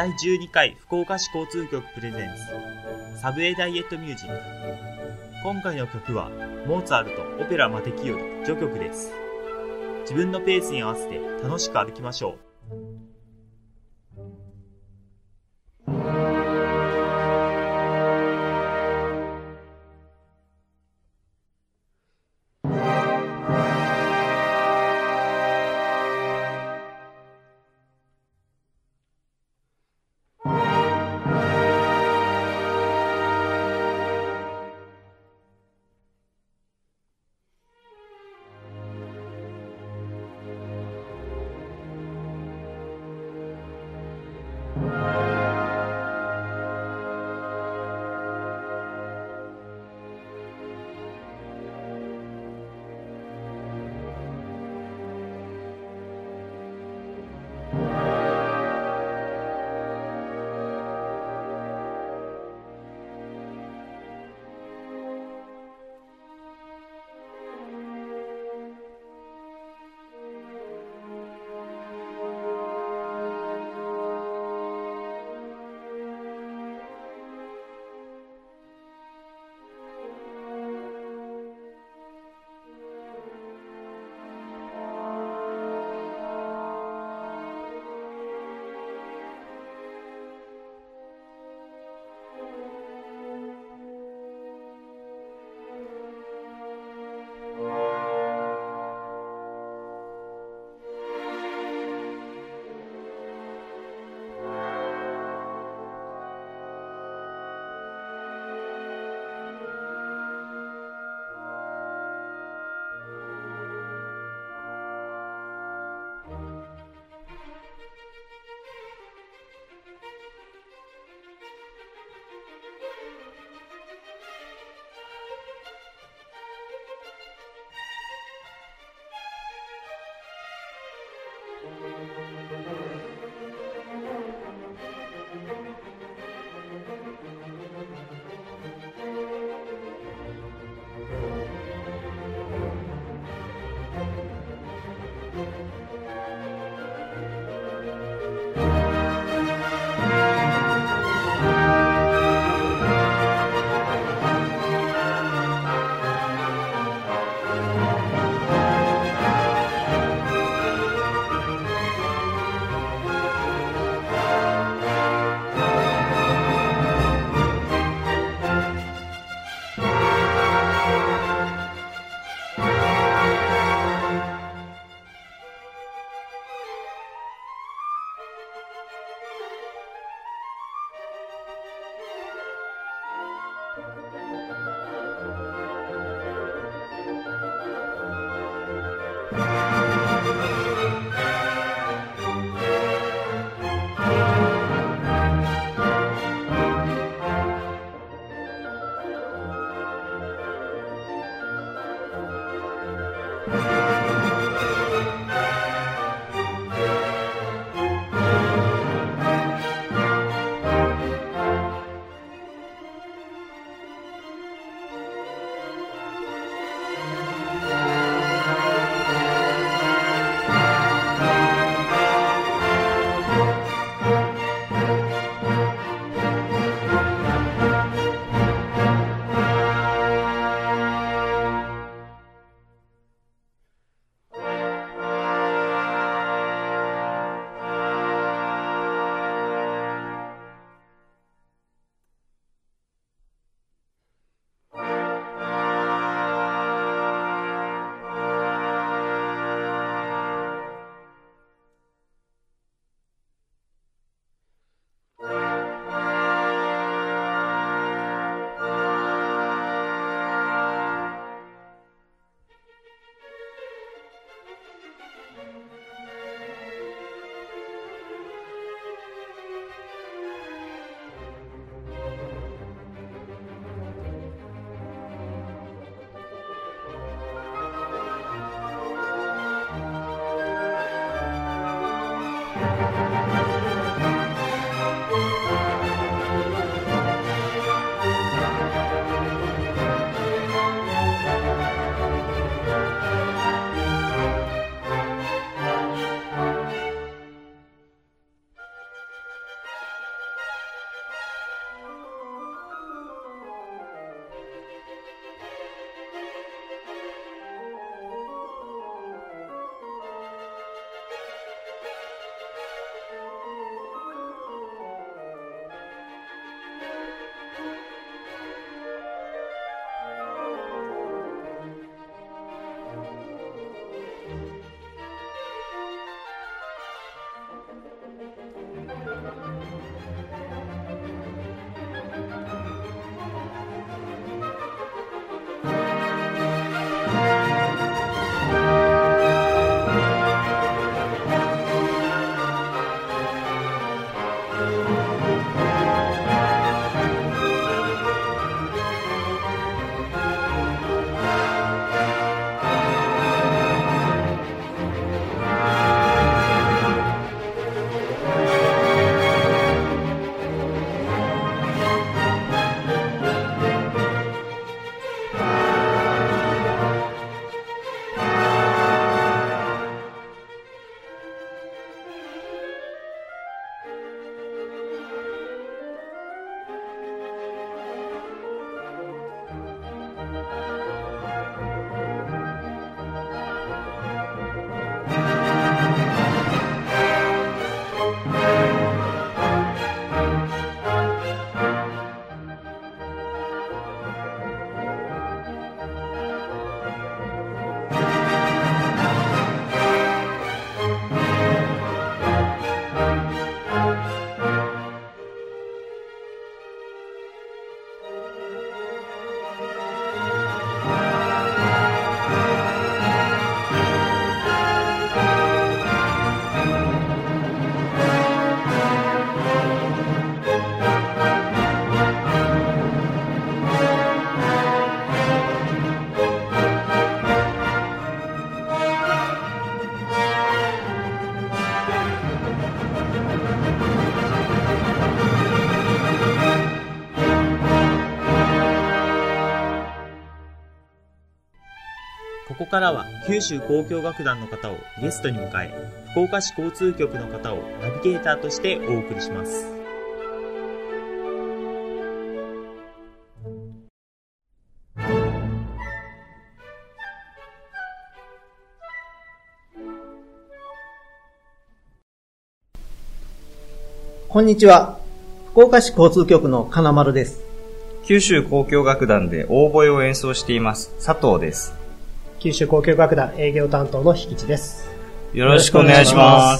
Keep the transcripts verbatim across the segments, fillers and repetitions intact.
だいじゅうにかい福岡市交通局プレゼンツサブウェイダイエットミュージック。今回の曲はモーツァルトオペラマテキより序曲です。自分のペースに合わせて楽しく歩きましょう。 ここからは九州交響楽団の方をゲストに迎え、福岡市交通局の方をナビゲーターとしてお送りします。 こんにちは。福岡市交通局の金丸です。 九州交響楽団でオーボエを演奏しています佐藤です。 九州交響楽団営業担当の引地です。 よろしくお願いします。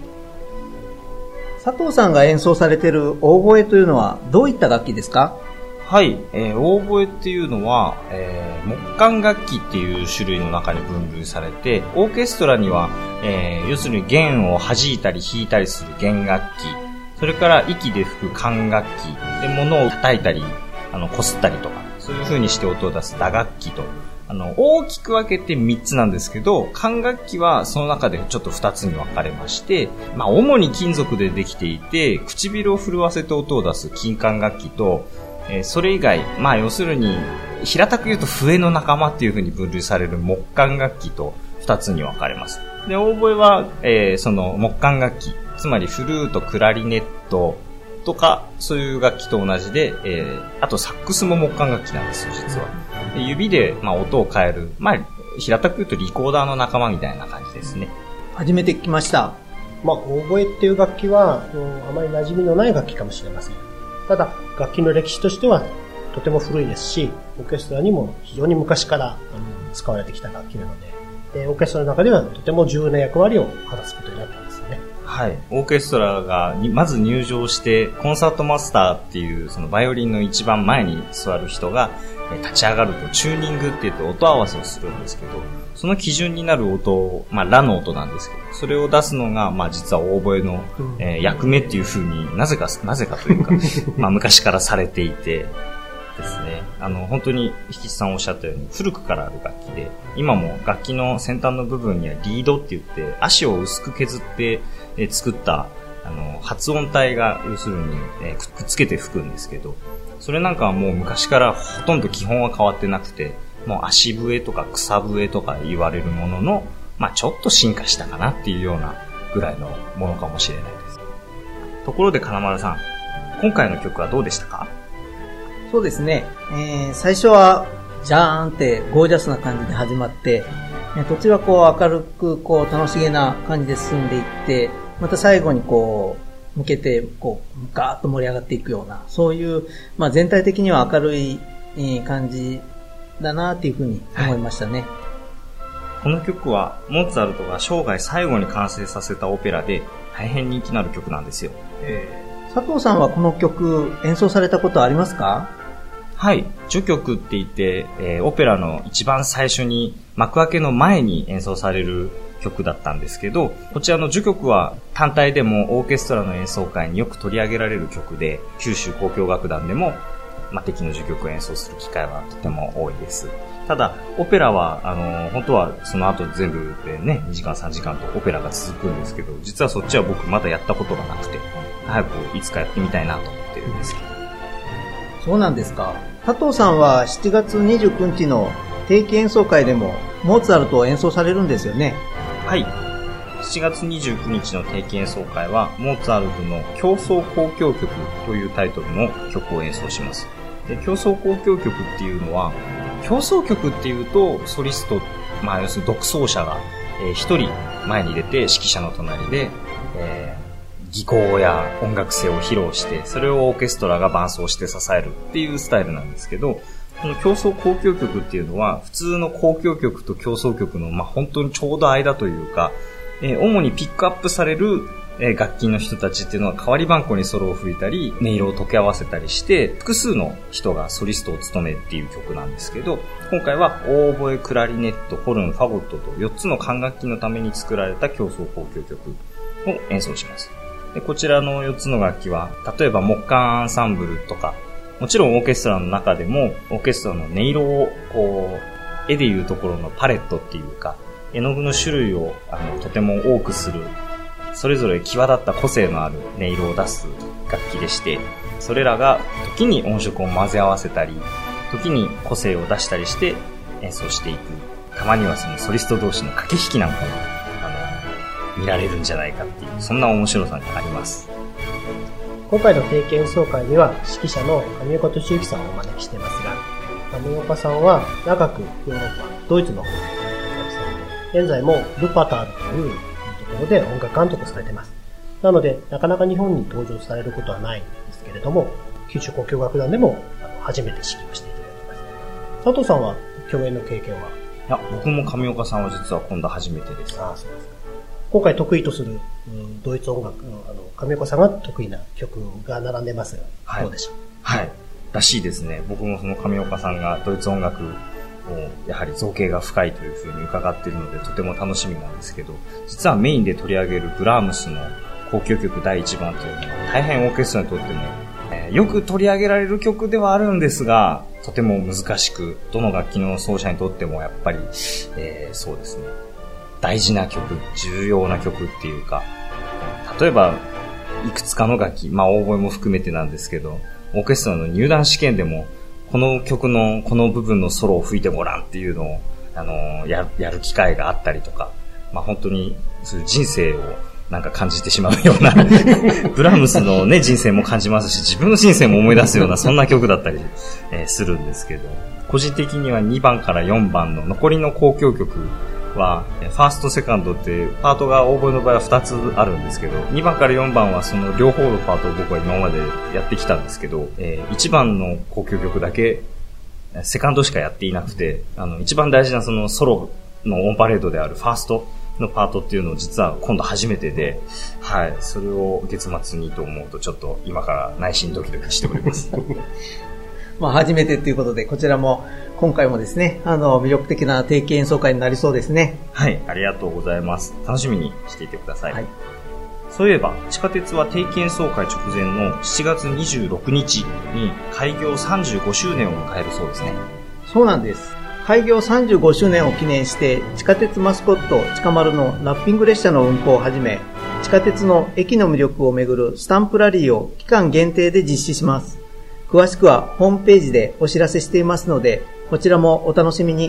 佐藤さんが演奏されているオーボエというのはどういった楽器ですか？ はい、えー、オーボエっていうのは、えー、木管楽器っていう種類の中に分類されて、オーケストラには、えー、要するに弦を弾いたり弾いたりする弦楽器、それから息で吹く管楽器で物を叩いたりあの擦ったりとかそういう風にして音を出す打楽器と、あの大きく分けてみっつなんですけど、管楽器はその中でちょっとふたつに分かれまして、まあ主に金属でできていて唇を震わせて音を出す金管楽器と、えー、それ以外、まあ要するに平たく言うと笛の仲間っていう風に分類される木管楽器とふたつに分かれます。で、オーボエは、えー、その木管楽器、つまりフルート、クラリネットとかそういう楽器と同じで、えー、あとサックスも木管楽器なんですよ実は。で指で、まあ、音を変える、まあ平たく言うとリコーダーの仲間みたいな感じですね。 初めて聞きました。 まあオーボエっていう楽器は、うん、あまり馴染みのない楽器かもしれません。ただ楽器の歴史としてはとても古いですし、オーケストラにも非常に昔から、うん、使われてきた楽器なので、でオーケストラの中ではとても重要な役割を果たすことになっていますね。 はい。オーケストラがまず入場して、コンサートマスターっていうそのバイオリンの一番前に座る人が立ち上がるとチューニングって言って音合わせをするんですけど、その基準になる音を、まあラの音なんですけど、それを出すのが、まあ実はオーボエの、えー、役目っていう風になぜか、なぜかというか、まあ昔からされていて、ですね。あの、本当に、引地さんおっしゃったように、古くからある楽器で、今も楽器の先端の部分にはリードって言って、足を薄く削って、えー、作った、あの、発音体が、要するに、えー、くっつけて吹くんですけど、それなんかはもう昔からほとんど基本は変わってなくて、もう足笛とか草笛とか言われるものの、まあちょっと進化したかなっていうようなぐらいのものかもしれないです。ところで金丸さん、今回の曲はどうでしたか？ そうですね、えー、最初はジャーンってゴージャスな感じで始まって、途中はこう明るくこう楽しげな感じで進んでいって、また最後にこう向けてこうガーッと盛り上がっていくような、そういう、まあ、全体的には明るい感じだなっていうふうに思いましたね。はい、 この曲はモーツァルトが生涯最後に完成させたオペラで大変人気のある曲なんですよ。 えー、佐藤さんはこの曲演奏されたことはありますか？ はい。序曲って言って、えー、オペラの一番最初に幕開けの前に演奏される曲だったんですけど、こちらの序曲は単体でもオーケストラの演奏会によく取り上げられる曲で、九州交響楽団でも、まあ、敵の序曲を演奏する機会はとても多いです。ただ、オペラは、あの、本当はその後全部でね、にじかんさんじかんとオペラが続くんですけど、実はそっちは僕まだやったことがなくて、早くいつかやってみたいなと思ってるんですけど。 そうなんですか。佐藤さんはしちがつにじゅうくにちの定期演奏会でもモーツァルトを演奏されるんですよね。 はい。しちがつにじゅうくにちの定期演奏会はモーツァルトの競争交響曲というタイトルの曲を演奏します。で、競争交響曲っていうのは、競争曲っていうとソリスト、まあ要するに独奏者が一、えー、人前に出て指揮者の隣で、えー技巧や音楽性を披露して、それをオーケストラが伴奏して支えるっていうスタイルなんですけど、この競争交響曲っていうのは普通の交響曲と競争曲のまあ本当にちょうど間というか、えー、主にピックアップされる、えー、楽器の人たちっていうのは代わり番号にソロを吹いたり音色を溶け合わせたりして複数の人がソリストを務めるっていう曲なんですけど、今回はオーボエ、クラリネット、ホルン、ファゴットとよっつの管楽器のために作られた競争交響曲を演奏します。でこちらのよっつの楽器は、例えば木管アンサンブルとか、もちろんオーケストラの中でも、オーケストラの音色を、こう、絵でいうところのパレットっていうか、絵の具の種類をあのとても多くする、それぞれ際立った個性のある音色を出す楽器でして、それらが時に音色を混ぜ合わせたり、時に個性を出したりして演奏していくたまにはそのソリスト同士の駆け引きなんかも、あの、見られるんじゃないかっていう、そんな面白さがあります。 今回の定期演奏会には指揮者の上岡俊之さんをお招きしていますが、上岡さんは長くヨーロッパ、ドイツの方で活躍されて、現在もルパタールというところで音楽監督をされています。なので、なかなか日本に登場されることはないんですけれども、九州交響楽団でも初めて指揮をしていただきます。佐藤さんは共演の経験は？ いや、僕も上岡さんは実は今度初めてです。 ああ、そうですか。今回得意とする、うん、ドイツ音楽の、あの、上岡さんが得意な曲が並んでますが、はい、どうでしょう？ はい。らしいですね。僕もその上岡さんがドイツ音楽をやはり造形が深いというふうに伺っているのでとても楽しみなんですけど、実はメインで取り上げるブラームスの交響曲だいいちばんというのは大変オーケストラにとっても、えー、よく取り上げられる曲ではあるんですが、とても難しく、どの楽器の奏者にとってもやっぱり、えー、そうですね、大事な曲、重要な曲っていうか、例えばいくつかの楽器、まあオーボエも含めてなんですけど、オーケストラの入団試験でもこの曲のこの部分のソロを吹いてごらんっていうのをあのややる機会があったりとか、まあ本当にそういう人生をなんか感じてしまうようなブラームスのね人生も感じますし、自分の人生も思い出すようなそんな曲だったり、えー、するんですけど、個人的にはにばんからよんばんの残りの交響曲はファーストセカンドってパートがオーボエの場合はふたつあるんですけど、にばんからよんばんはその両方のパートを僕は今までやってきたんですけど、えー、いちばんの交響曲だけセカンドしかやっていなくて、あの一番大事なそのソロのオンパレードであるファーストのパートっていうのを実は今度初めてで、はい、それを月末にと思うとちょっと今から内心ドキドキしておりますまあ初めてということで、こちらも今回もですね、あの魅力的な定期演奏会になりそうですね。 はい、ありがとうございます。楽しみにしていてください。はい、そういえば地下鉄は定期演奏会直前のしちがつにじゅうろくにちに開業さんじゅうごしゅうねんを迎えるそうですね。 そうなんです。開業さんじゅうごしゅうねんを記念して地下鉄マスコットちかまるのラッピング列車の運行をはじめ、地下鉄の駅の魅力をめぐるスタンプラリーを期間限定で実施します。詳しくはホームページでお知らせしていますので、こちらもお楽しみに。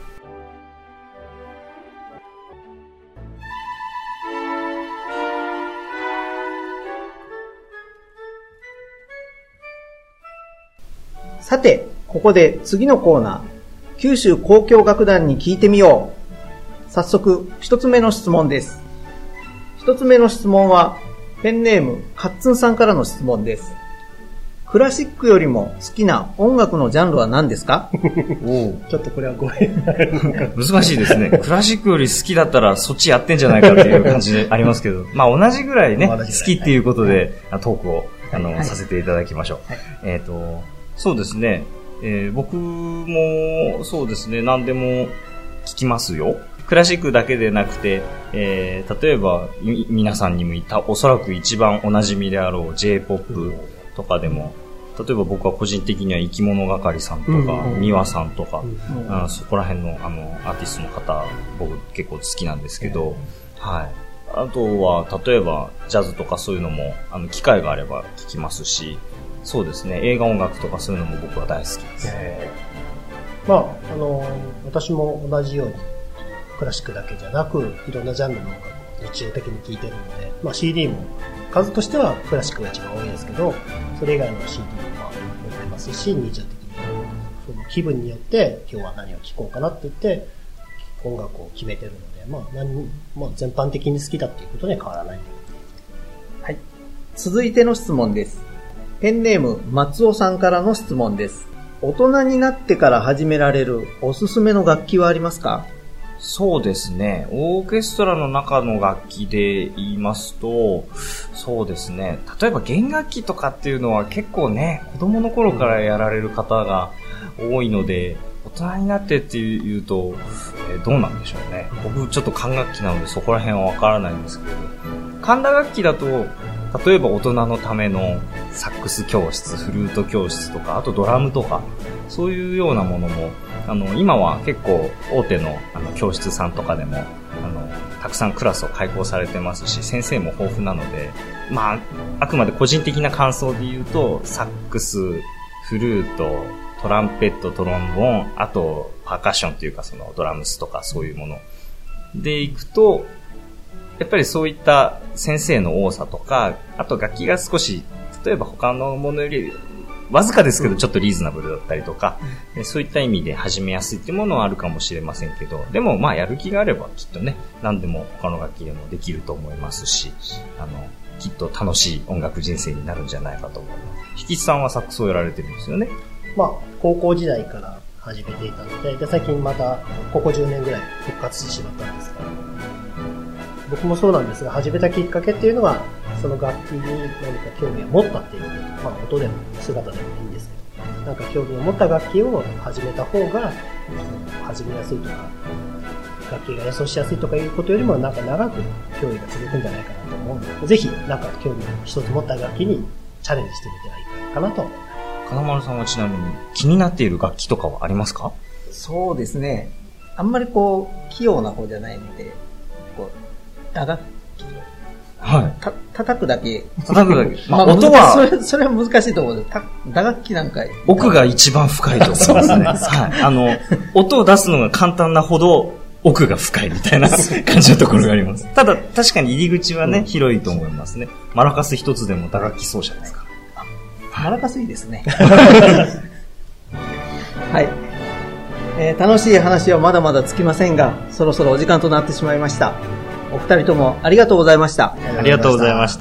さて、ここで次のコーナー、九州交響楽団に聞いてみよう。早速、一つ目の質問です。一つ目の質問は、ペンネーム、カッツンさんからの質問です。クラシックよりも好きな音楽のジャンルは何ですか？ おちょっとこれはごめん難しいですね。クラシックより好きだったらそっちやってんじゃないかっていう感じでありますけど、まあ同じぐらいね、好きっていうことで、はい、トークをあの、はい、させていただきましょう。はい、えっと、そうですね、えー、僕もそうですね、何でも聞きますよ。クラシックだけでなくて、えー、例えば皆さんにも言ったおそらく一番おなじみであろう J-ポップ とかでも、例えば僕は個人的には生き物係さんとか、うん、ミワさんとか、うん、あそこら辺のあのアーティストの方、僕結構好きなんですけど、うん、はい。あとは例えばジャズとかそういうのもあの機会があれば聞きますし、そうですね、映画音楽とかそういうのも僕は大好きです。 えー、まああの私も同じようにクラシックだけじゃなくいろんなジャンルの音楽を日常的に聴いてるので、まあ シーディー も数としてはクラシックが一番多いですけど、それ以外の シーディー も持ってますし、日常的にその気分によって今日は何を聴こうかなって言って音楽を決めてるので、まあ何、まあ、全般的に好きだっていうことには変わらない。 はい。続いての質問です。ペンネーム松尾さんからの質問です。大人になってから始められるおすすめの楽器はありますか？ そうですね。オーケストラの中の楽器で言いますと、そうですね。例えば弦楽器とかっていうのは結構ね、子供の頃からやられる方が多いので、大人になってっていうと、えー、どうなんでしょうね。僕ちょっと管楽器なのでそこら辺はわからないんですけど、管打楽器だと、例えば大人のためのサックス教室、フルート教室とか、あとドラムとか、そういうようなものも、あの、今は結構大手の、あの教室さんとかでも、あの、たくさんクラスを開講されてますし、先生も豊富なので、まあ、あくまで個人的な感想で言うと、サックス、フルート、トランペット、トロンボーン、あと、 パーカッションというかそのドラムスとかそういうものでいくと、やっぱりそういった先生の多さとか、あと楽器が少し、例えば他のものよりわずかですけどちょっとリーズナブルだったりとか、うん、そういった意味で始めやすいっていうものはあるかもしれませんけど、でもまあやる気があればきっとね、何でも他の楽器でもできると思いますし、あの、きっと楽しい音楽人生になるんじゃないかと思います。引地さんはサックスをやられてるんですよね。 まあ、高校時代から始めていたので、で、最近また、ここじゅうねんぐらい復活してしまったんですが、僕もそうなんですが、始めたきっかけっていうのは、その楽器に何か興味を持ったっていうこと、まあ、音でも姿でもいいんですけど、なんか興味を持った楽器を始めた方が、始めやすいとか、楽器が演奏しやすいとかいうことよりも、なんか長く興味が続くんじゃないかなと思うので、ぜひ、なんか興味を一つ持った楽器にチャレンジしてみてはいいかなと思います。 金丸さんはちなみに気になっている楽器とかはありますか？ そうですね。あんまりこう、器用な方じゃないので、こう、打楽器。 はい。 た、叩くだけ。 叩くだけ。 まあ、音は、それ、それは難しいところで、た打楽器なんか。 奥が一番深いと思いますね。はい。あの、音を出すのが簡単なほど、奥が深いみたいな感じのところがあります。ただ、確かに入り口はね、うん、広いと思いますね。マラカス一つでも打楽器奏者ですから。 マラカスいいですね。はい、えー。楽しい話はまだまだつきませんが、そろそろお時間となってしまいました。お二人ともありがとうございました。 ありがとうございました。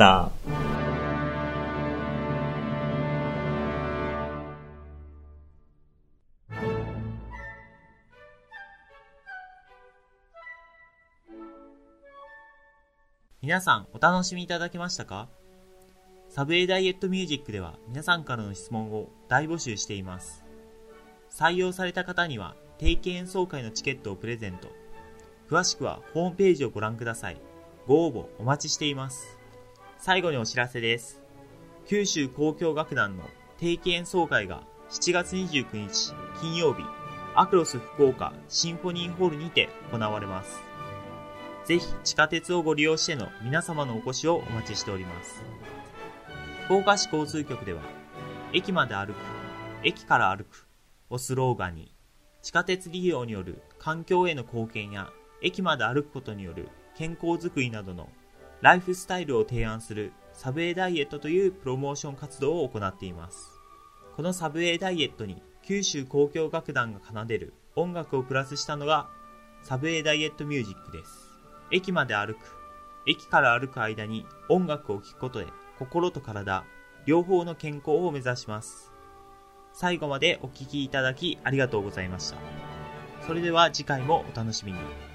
皆さんお楽しみいただけましたか？サブウェイダイエットミュージックでは皆さんからの質問を大募集しています。採用された方には定期演奏会のチケットをプレゼント。詳しくはホームページをご覧ください。ご応募お待ちしています。最後にお知らせです。九州交響楽団の定期演奏会がしちがつにじゅうくにち金曜日、アクロス福岡シンフォニーホールにて行われます。ぜひ地下鉄をご利用しての皆様のお越しをお待ちしております。福岡市交通局では、駅まで歩く、駅から歩くをスローガンに、地下鉄利用による環境への貢献や、駅まで歩くことによる健康づくりなどのライフスタイルを提案するサブウェイダイエットというプロモーション活動を行っています。このサブウェイダイエットに九州交響楽団が奏でる音楽をプラスしたのがサブウェイダイエットミュージックです。駅まで歩く、駅から歩く間に音楽を聴くことで心と体、両方の健康を目指します。最後までお聞きいただきありがとうございました。それでは次回もお楽しみに。